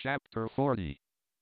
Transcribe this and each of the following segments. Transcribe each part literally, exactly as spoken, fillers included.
Chapter forty.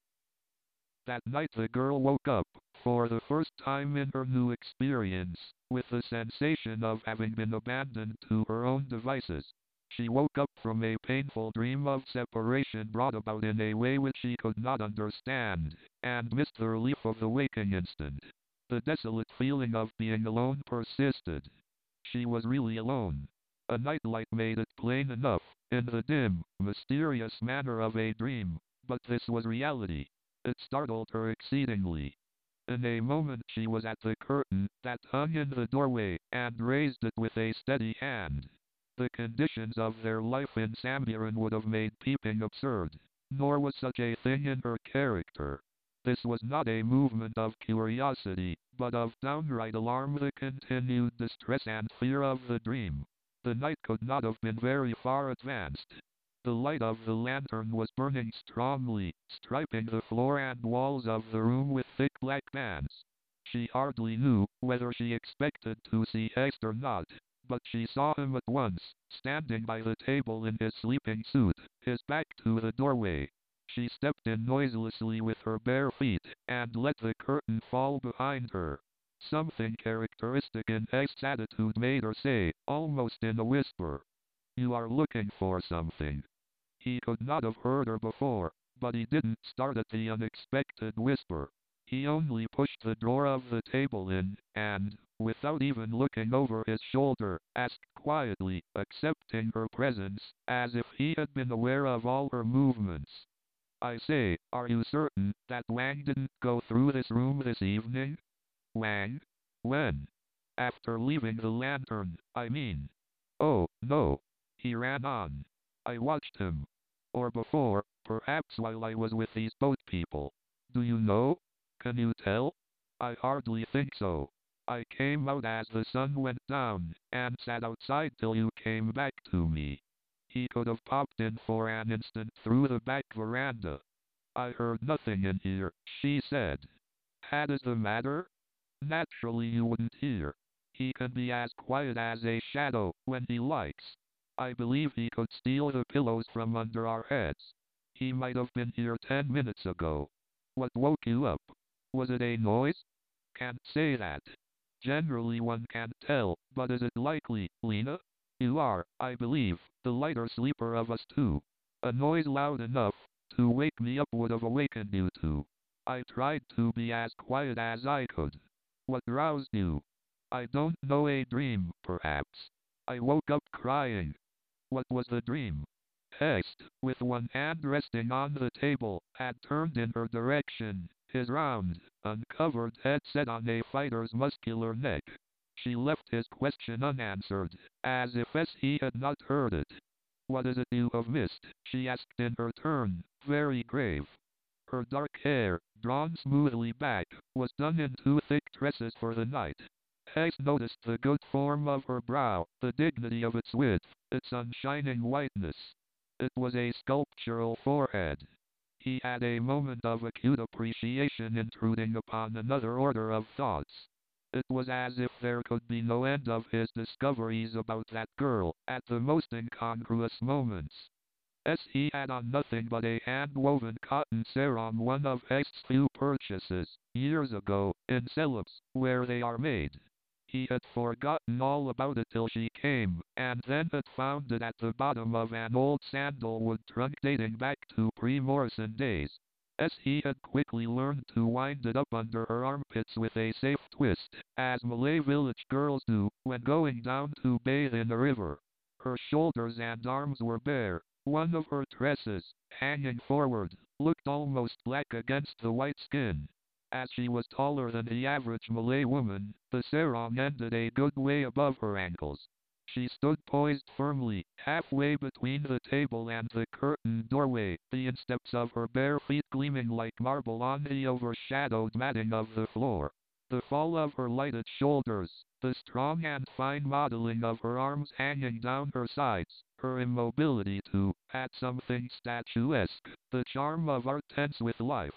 That night the girl woke up, for the first time in her new experience, with the sensation of having been abandoned to her own devices. She woke up from a painful dream of separation brought about in a way which she could not understand, and missed the relief of the waking instant. The desolate feeling of being alone persisted. She was really alone. A nightlight made it plain enough, in the dim, mysterious manner of a dream, but this was reality. It startled her exceedingly. In a moment she was at the curtain that hung in the doorway, and raised it with a steady hand. The conditions of their life in Samburan would have made peeping absurd, nor was such a thing in her character. This was not a movement of curiosity, but of downright alarm, the continued distress and fear of the dream. The night could not have been very far advanced. The light of the lantern was burning strongly, striping the floor and walls of the room with thick black bands. She hardly knew whether she expected to see Heist or not, but she saw him at once, standing by the table in his sleeping suit, his back to the doorway. She stepped in noiselessly with her bare feet, and let the curtain fall behind her. Something characteristic in Heist's attitude made her say, almost in a whisper, "You are looking for something." He could not have heard her before, but he didn't start at the unexpected whisper. He only pushed the drawer of the table in, and, without even looking over his shoulder, asked quietly, accepting her presence, as if he had been aware of all her movements. "I say, are you certain that Wang didn't go through this room this evening?" "Wang? When?" "After leaving the lantern, I mean." "Oh, no," he ran on. "I watched him. Or before, perhaps while I was with these boat people. Do you know? Can you tell?" "I hardly think so. I came out as the sun went down, and sat outside till you came back to me." He could have popped in for an instant through the back veranda. "I heard nothing in here," she said. "Had is the matter?" "Naturally you wouldn't hear. He can be as quiet as a shadow, when he likes. I believe he could steal the pillows from under our heads. He might have been here ten minutes ago." "What woke you up? Was it a noise?" "Can't say that. Generally one can't tell, but is it likely, Lena? You are, I believe, the lighter sleeper of us two. A noise loud enough to wake me up would have awakened you two. I tried to be as quiet as I could." "What roused you?" "I don't know, a dream, perhaps. I woke up crying." "What was the dream?" Heist, with one hand resting on the table, had turned in her direction, his round, uncovered head set on a fighter's muscular neck. She left his question unanswered, as if as he had not heard it. "What is it you have missed?" she asked in her turn, very grave. Her dark hair, drawn smoothly back, was done in two thick tresses for the night. Heist noticed the good form of her brow, the dignity of its width, its unshining whiteness. It was a sculptural forehead. He had a moment of acute appreciation intruding upon another order of thoughts. It was as if there could be no end of his discoveries about that girl, at the most incongruous moments. As he had on nothing but a hand-woven cotton sarong, one of Heist's few purchases, years ago, in Celebes, where they are made. He had forgotten all about it till she came, and then had found it at the bottom of an old sandalwood trunk dating back to pre-Morrison days. As he had quickly learned to wind it up under her armpits with a safe twist, as Malay village girls do, when going down to bathe in a river. Her shoulders and arms were bare. One of her tresses, hanging forward, looked almost black against the white skin. As she was taller than the average Malay woman, the sarong ended a good way above her ankles. She stood poised firmly, halfway between the table and the curtained doorway, the insteps of her bare feet gleaming like marble on the overshadowed matting of the floor. The fall of her lighted shoulders, the strong and fine modeling of her arms hanging down her sides, her immobility too, had something statuesque, the charm of art tense with life.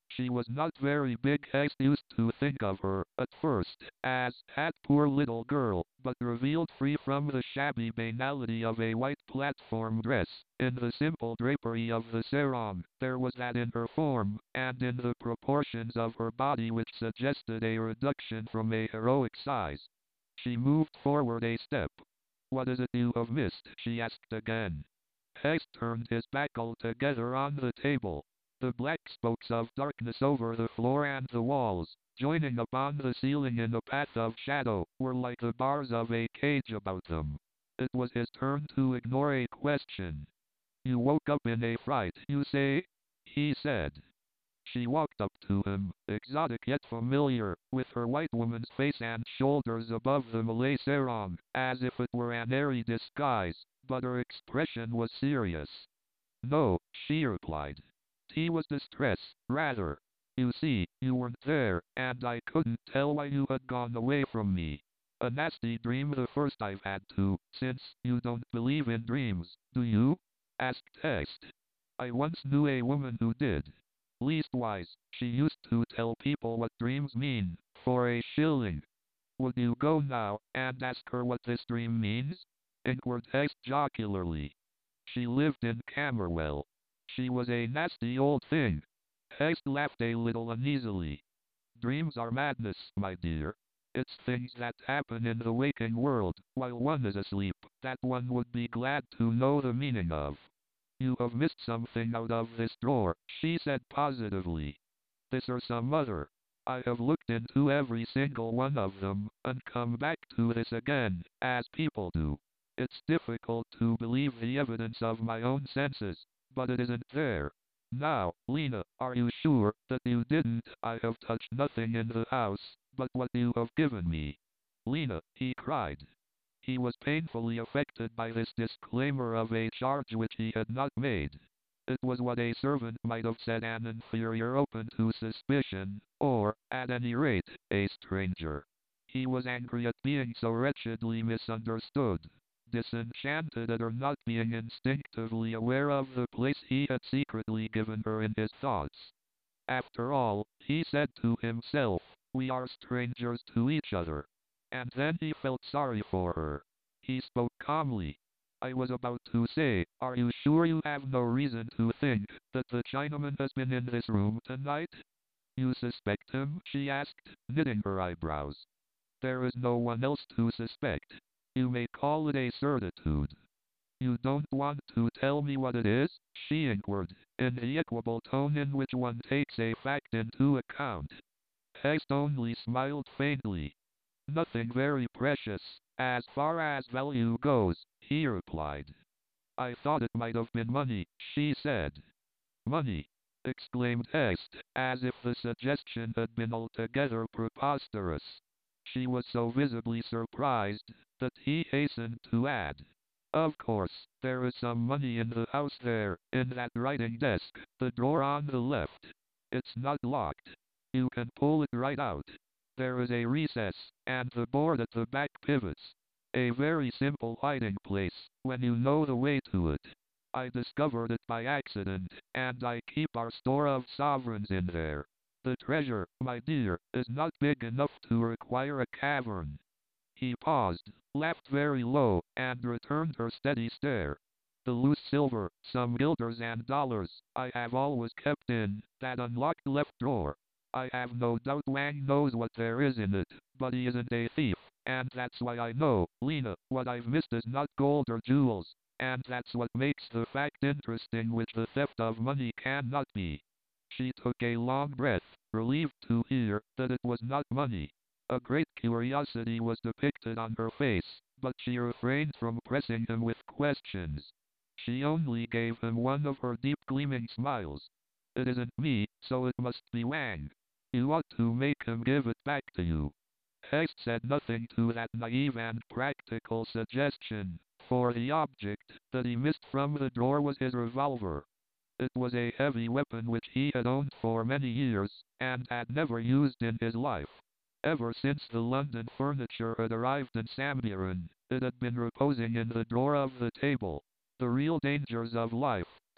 She was not very big. Hest used to think of her, at first, as that poor little girl, but revealed free from the shabby banality of a white platform dress, in the simple drapery of the sarong, there was that in her form, and in the proportions of her body which suggested a reduction from a heroic size. She moved forward a step. "What is it you have missed?" she asked again. Hest turned his back altogether on the table. The black spokes of darkness over the floor and the walls, joining upon the ceiling in a path of shadow, were like the bars of a cage about them. It was his turn to ignore a question. "You woke up in a fright, you say?" he said. She walked up to him, exotic yet familiar, with her white woman's face and shoulders above the Malay sarong, as if it were an airy disguise, but her expression was serious. "No," she replied. He was distress, rather. "You see, you weren't there, and I couldn't tell why you had gone away from me. A nasty dream, the first I've had to, since you don't believe in dreams, do you?" asked Hest. "I once knew a woman who did. Leastwise, she used to tell people what dreams mean, for a shilling." "Would you go now, and ask her what this dream means?" inquired Hest jocularly. "She lived in Camberwell. She was a nasty old thing." Hest laughed a little uneasily. "Dreams are madness, my dear. It's things that happen in the waking world, while one is asleep, that one would be glad to know the meaning of." "You have missed something out of this drawer," she said positively. "This or some other. I have looked into every single one of them, and come back to this again, as people do. It's difficult to believe the evidence of my own senses, but it isn't there. Now, Lena, are you sure that you didn't? I have touched nothing in the house, but what you have given me." "Lena," he cried. He was painfully affected by this disclaimer of a charge which he had not made. It was what a servant might have said an inferior open to suspicion, or, at any rate, a stranger. He was angry at being so wretchedly misunderstood, disenchanted at her not being instinctively aware of the place he had secretly given her in his thoughts. "After all," he said to himself, "we are strangers to each other." And then he felt sorry for her. He spoke calmly. "I was about to say, are you sure you have no reason to think that the Chinaman has been in this room tonight?" "You suspect him?" she asked, knitting her eyebrows. "There is no one else to suspect. You may call it a certitude." "You don't want to tell me what it is?" she inquired, in the equable tone in which one takes a fact into account. Hest only smiled faintly. "Nothing very precious, as far as value goes," he replied. "I thought it might have been money," she said. "Money!" exclaimed Hest, as if the suggestion had been altogether preposterous. She was so visibly surprised, that he hastened to add, "Of course, there is some money in the house there, in that writing desk, the drawer on the left. It's not locked. You can pull it right out. There is a recess, and the board at the back pivots. A very simple hiding place, when you know the way to it. I discovered it by accident, and I keep our store of sovereigns in there. The treasure, my dear, is not big enough to require a cavern." He paused, laughed very low, and returned her steady stare. "The loose silver, some guilders and dollars, I have always kept in that unlocked left drawer. I have no doubt Wang knows what there is in it, but he isn't a thief, and that's why I know, Lena, what I've missed is not gold or jewels, and that's what makes the fact interesting which the theft of money cannot be." She took a long breath, relieved to hear that it was not money. A great curiosity was depicted on her face, but she refrained from pressing him with questions. She only gave him one of her deep gleaming smiles. "It isn't me, so it must be Wang. You ought to make him give it back to you." Hest said nothing to that naive and practical suggestion, for the object that he missed from the drawer was his revolver. It was a heavy weapon which he had owned for many years, and had never used in his life. Ever since the London furniture had arrived in Samburan, it had been reposing in the drawer of the table. The real dangers of life,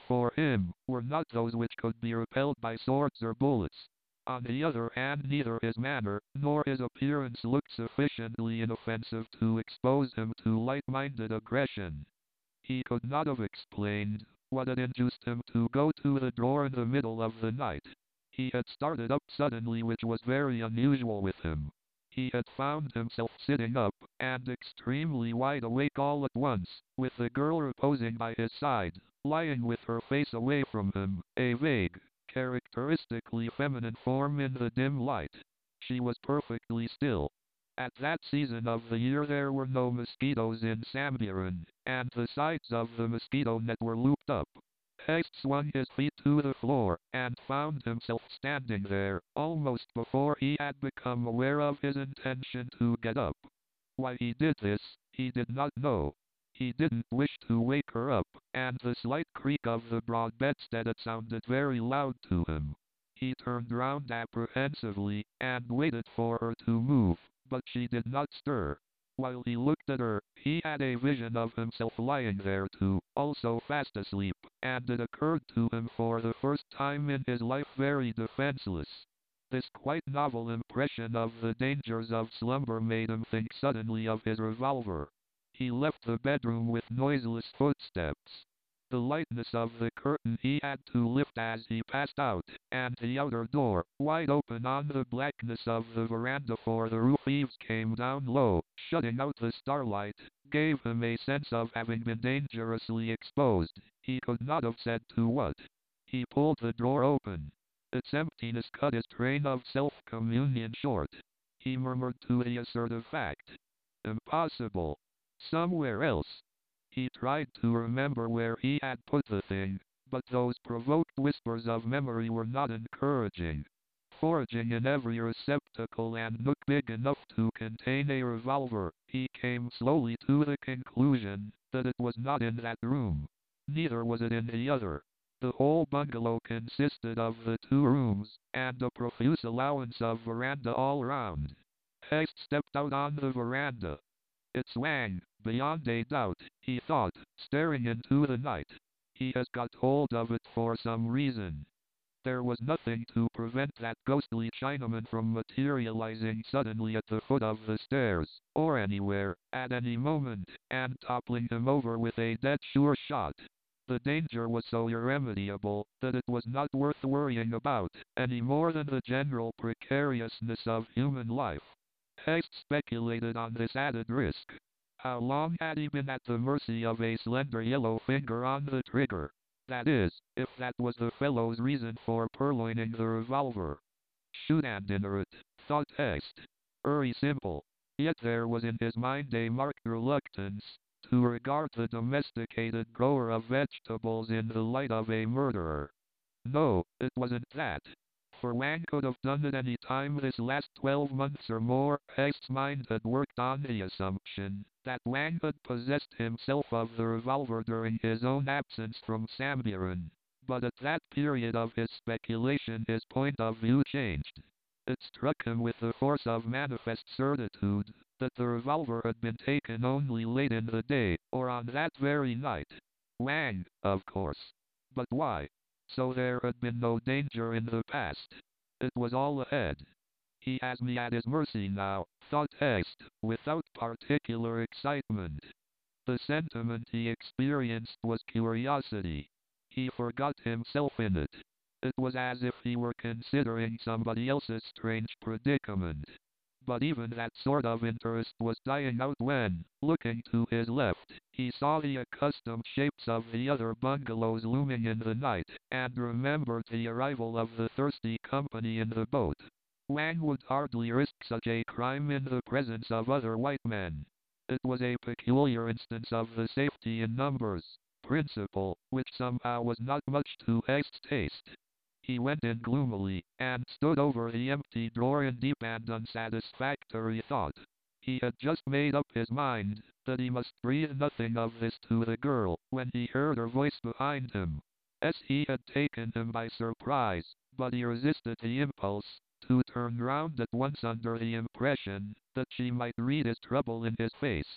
for him, were not those which could be repelled by swords or bullets. On the other hand, neither his manner nor his appearance looked sufficiently inoffensive to expose him to light-minded aggression. He could not have explained what had induced him to go to the door in the middle of the night. He had started up suddenly, which was very unusual with him. He had found himself sitting up, and extremely wide awake all at once, with the girl reposing by his side, lying with her face away from him, a vague, characteristically feminine form in the dim light. She was perfectly still. At that season of the year there were no mosquitoes in Samburan, and the sides of the mosquito net were looped up. Heist swung his feet to the floor, and found himself standing there, almost before he had become aware of his intention to get up. Why he did this, he did not know. He didn't wish to wake her up, and the slight creak of the broad bedstead had sounded very loud to him. He turned round apprehensively, and waited for her to move, but she did not stir. While he looked at her, he had a vision of himself lying there too, also fast asleep, and it occurred to him for the first time in his life very defenseless. This quite novel impression of the dangers of slumber made him think suddenly of his revolver. He left the bedroom with noiseless footsteps. The lightness of the curtain he had to lift as he passed out, and the outer door, wide open on the blackness of the veranda, for the roof eaves came down low, shutting out the starlight, gave him a sense of having been dangerously exposed. He could not have said to what. He pulled the door open. Its emptiness cut his train of self-communion short. He murmured to the assertive fact. Impossible. Somewhere else. He tried to remember where he had put the thing, but those provoked whispers of memory were not encouraging. Foraging in every receptacle and nook big enough to contain a revolver, he came slowly to the conclusion that it was not in that room. Neither was it in the other. The whole bungalow consisted of the two rooms, and a profuse allowance of veranda all round. Heist stepped out on the veranda. It's Wang, beyond a doubt, he thought, staring into the night. He has got hold of it for some reason. There was nothing to prevent that ghostly Chinaman from materializing suddenly at the foot of the stairs, or anywhere, at any moment, and toppling him over with a dead sure shot. The danger was so irremediable that it was not worth worrying about, any more than the general precariousness of human life. Heist speculated on this added risk. How long had he been at the mercy of a slender yellow finger on the trigger? That is, if that was the fellow's reason for purloining the revolver. Shoot and dinner it, thought Heist. Very simple. Yet there was in his mind a marked reluctance to regard the domesticated grower of vegetables in the light of a murderer. No, it wasn't that. For Wang could have done it any time this last twelve months or more. Heist's mind had worked on the assumption that Wang had possessed himself of the revolver during his own absence from Samburan. But at that period of his speculation his point of view changed. It struck him with the force of manifest certitude that the revolver had been taken only late in the day, or on that very night. Wang, of course. But why? So there had been no danger in the past. It was all ahead. He has me at his mercy now, thought Heist, without particular excitement. The sentiment he experienced was curiosity. He forgot himself in it. It was as if he were considering somebody else's strange predicament. But even that sort of interest was dying out when, looking to his left, he saw the accustomed shapes of the other bungalows looming in the night, and remembered the arrival of the thirsty company in the boat. Wang would hardly risk such a crime in the presence of other white men. It was a peculiar instance of the safety in numbers principle, which somehow was not much to Heist's taste. He went in gloomily, and stood over the empty drawer in deep and unsatisfactory thought. He had just made up his mind that he must breathe nothing of this to the girl, when he heard her voice behind him. As he had taken him by surprise, but he resisted the impulse to turn round at once under the impression that she might read his trouble in his face.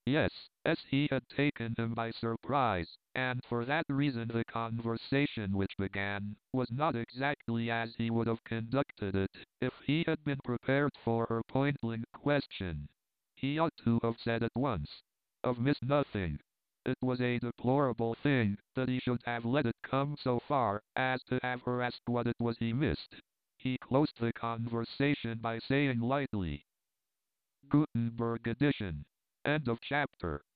Yes, as he had taken him by surprise, and for that reason the conversation which began was not exactly as he would have conducted it if he had been prepared for her point-blank question. He ought to have said at once, "I've missed nothing." It was a deplorable thing that he should have let it come so far as to have her ask what it was he missed. He closed the conversation by saying lightly, Gutenberg edition. End of chapter.